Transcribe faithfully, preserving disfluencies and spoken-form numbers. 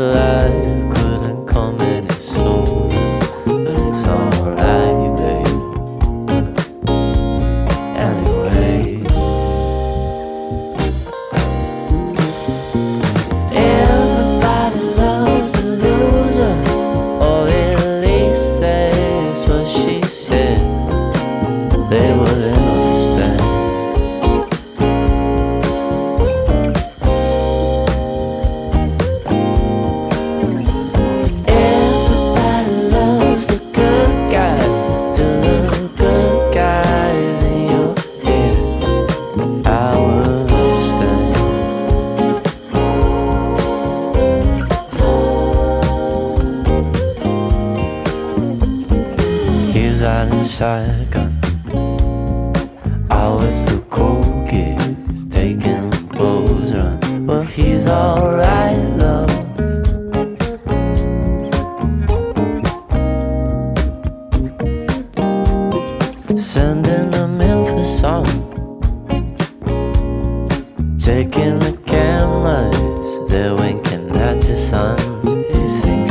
Well, I couldn't come any sooner, but it's alright, babe. Anyway, everybody loves a loser, or at least that's what she said. They wouldn't understand. Everybody loves the good guy. Do the good guys in your head? I would understand. He's riding shotgun out with the cool kids, taking the bulls run. Well, he's alright, love. Sending them in for song, taking the cameras, they're winking at your son. He's thinking